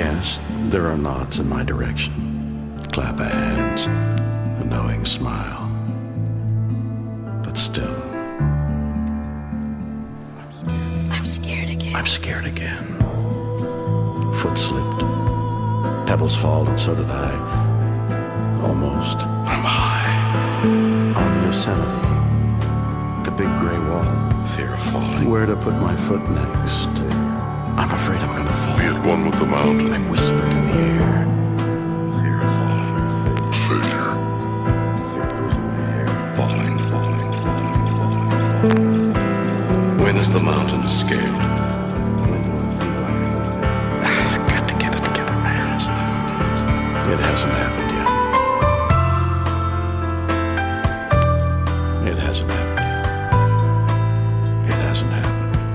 past, there are nods in my direction. Clap of hands, a knowing smile. But still, I'm scared again. I'm scared again. Foot slipped. Pebbles fall, and so did I. Almost. I'm high. On Yosemite. The big gray wall. Fear of falling. Where to put my foot next? I'm afraid I'm gonna fall. Be at one with the mountain. I'm whispered in the air. Fear of falling. Failure. Fear of losing my hair. Falling. When is the mountain scaled? When do I feel like I've got to get it together, man. It hasn't happened yet. It hasn't happened yet. It hasn't happened.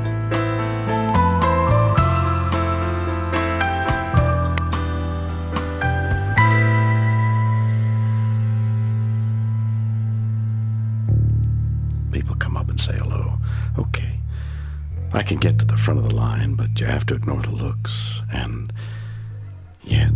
People come up and say hello. Okay. I can get to the front of the line, but you have to ignore the looks. And yet,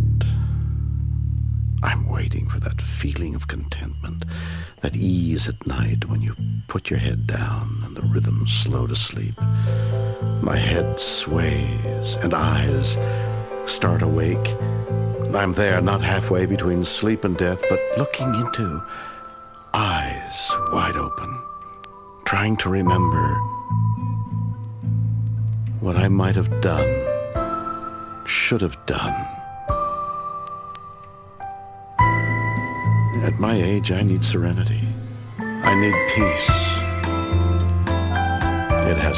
I'm waiting for that feeling of contentment, that ease at night when you put your head down and the rhythm's slow to sleep. My head sways and eyes start awake. I'm there, not halfway between sleep and death, but looking into eyes wide open, trying to remember what I might have done, should have done. At my age, I need serenity. I need peace. It has